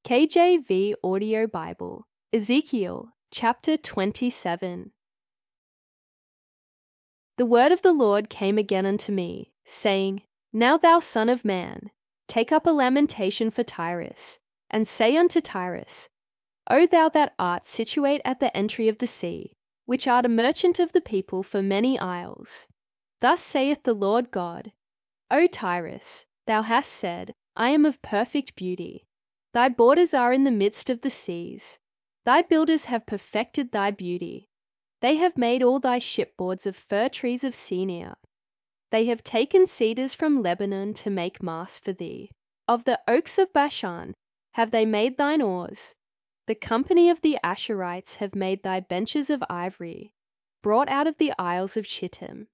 KJV Audio Bible, Ezekiel chapter 27. The word of the Lord came again unto me, saying, Now thou son of man, take up a lamentation for Tyrus, and say unto Tyrus, O thou that art situate at the entry of the sea, which art a merchant of the people for many isles. Thus saith the Lord God, O Tyrus, thou hast said, I am of perfect beauty. Thy borders are in the midst of the seas. Thy builders have perfected thy beauty. They have made all thy shipboards of fir trees of Senir. They have taken cedars from Lebanon to make masts for thee. Of the oaks of Bashan have they made thine oars. The company of the Asherites have made thy benches of ivory, brought out of the isles of Chittim.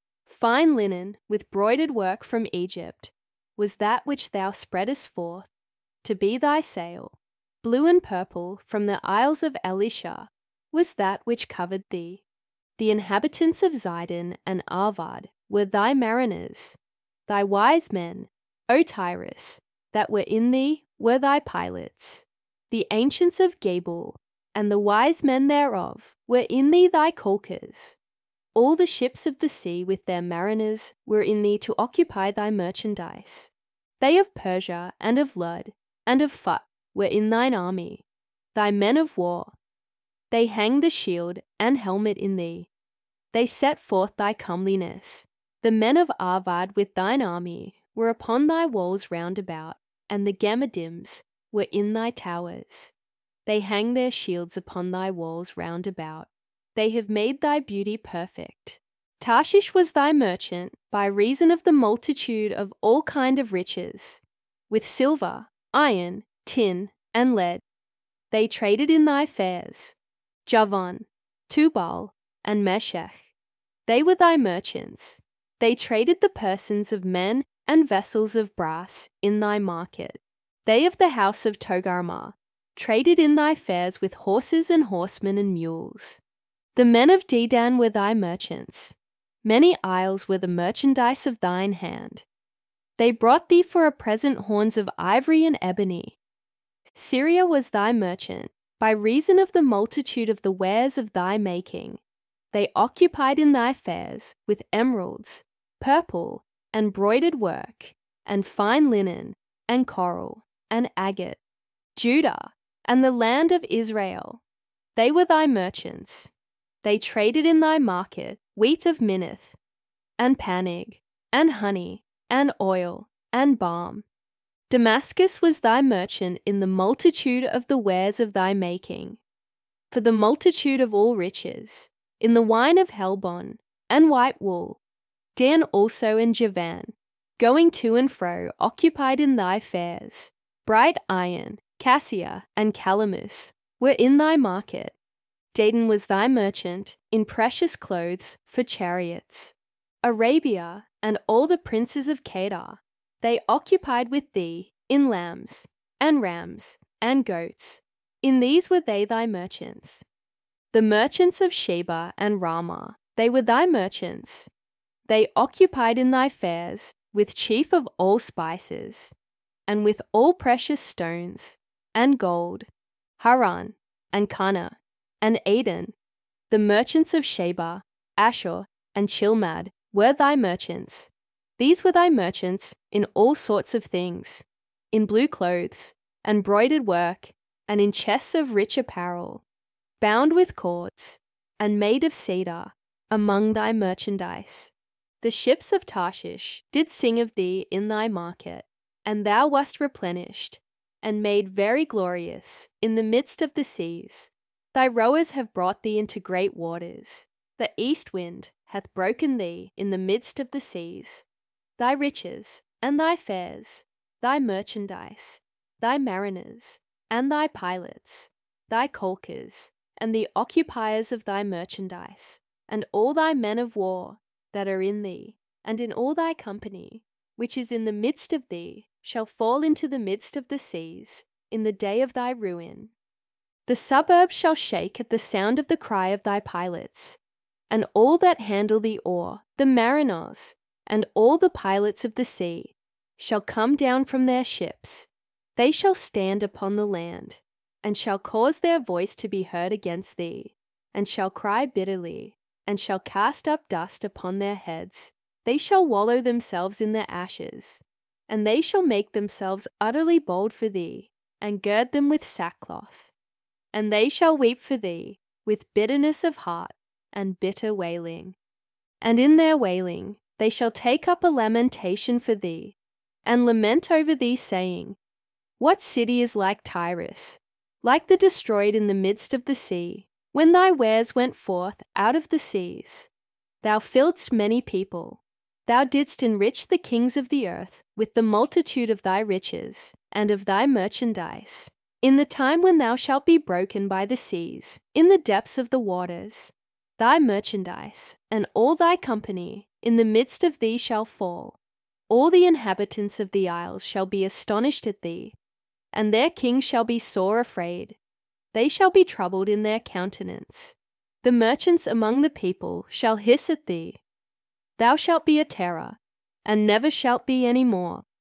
Fine linen, with broidered work from Egypt, was that which thou spreadest forth, to be thy sail. Blue and purple, from the isles of Elisha, was that which covered thee. The inhabitants of Zidon and Arvad were thy mariners. Thy wise men, O Tyrus, that were in thee, were thy pilots. The ancients of Gebal, and the wise men thereof, were in thee thy caulkers. All the ships of the sea with their mariners were in thee to occupy thy merchandise. They of Persia and of Lud and of Phut were in thine army, thy men of war. They hanged the shield and helmet in thee. They set forth thy comeliness. The men of Arvad with thine army were upon thy walls round about, and the Gemadims were in thy towers. They hang their shields upon thy walls round about. They have made thy beauty perfect. Tarshish was thy merchant by reason of the multitude of all kind of riches, with silver, iron, tin, and lead. They traded in thy fairs. Javan, Tubal, and Meshech. They were thy merchants. They traded the persons of men and vessels of brass in thy market. They of the house of Togarmah traded in thy fairs with horses and horsemen and mules. The men of Dedan were thy merchants. Many isles were the merchandise of thine hand. They brought thee for a present horns of ivory and ebony. Syria was thy merchant, by reason of the multitude of the wares of thy making. They occupied in thy fairs with emeralds, purple, and broidered work, and fine linen, and coral, and agate. Judah, and the land of Israel, they were thy merchants. They traded in thy market wheat of Minnith, and Panig, and honey, and oil, and balm. Damascus was thy merchant in the multitude of the wares of thy making, for the multitude of all riches, in the wine of Helbon, and white wool. Dan also and Javan, going to and fro, occupied in thy fairs. Bright iron, cassia, and calamus were in thy market. Dedan was thy merchant in precious clothes for chariots. Arabia and all the princes of Kedar, they occupied with thee in lambs, and rams, and goats. In these were they thy merchants. The merchants of Sheba and Ramah, they were thy merchants. They occupied in thy fairs with chief of all spices, and with all precious stones, and gold, Haran, and Cana, and Aden. The merchants of Sheba, Ashur, and Chilmad were thy merchants. These were thy merchants in all sorts of things, in blue clothes, and broidered work, and in chests of rich apparel, bound with cords, and made of cedar, among thy merchandise. The ships of Tarshish did sing of thee in thy market, and thou wast replenished, and made very glorious in the midst of the seas. Thy rowers have brought thee into great waters. The east wind hath broken thee in the midst of the seas. Thy riches, and thy fairs, thy merchandise, thy mariners, and thy pilots, thy caulkers, and the occupiers of thy merchandise, and all thy men of war that are in thee, and in all thy company, which is in the midst of thee, shall fall into the midst of the seas, in the day of thy ruin. The suburbs shall shake at the sound of the cry of thy pilots, and all that handle the oar, the mariners, and all the pilots of the sea, shall come down from their ships, They shall stand upon the land, and shall cause their voice to be heard against thee, and shall cry bitterly, and shall cast up dust upon their heads. They shall wallow themselves in their ashes, and they shall make themselves utterly bald for thee, and gird them with sackcloth. And they shall weep for thee with bitterness of heart and bitter wailing. And in their wailing they shall take up a lamentation for thee, and lament over thee, saying, What city is like Tyrus, like the destroyed in the midst of the sea, when thy wares went forth out of the seas? Thou filledst many people. Thou didst enrich the kings of the earth with the multitude of thy riches and of thy merchandise. In the time when thou shalt be broken by the seas, in the depths of the waters, thy merchandise and all thy company in the midst of thee shall fall. All the inhabitants of the isles shall be astonished at thee, and their kings shall be sore afraid. They shall be troubled in their countenance. The merchants among the people shall hiss at thee. Thou shalt be a terror, and never shalt be any more.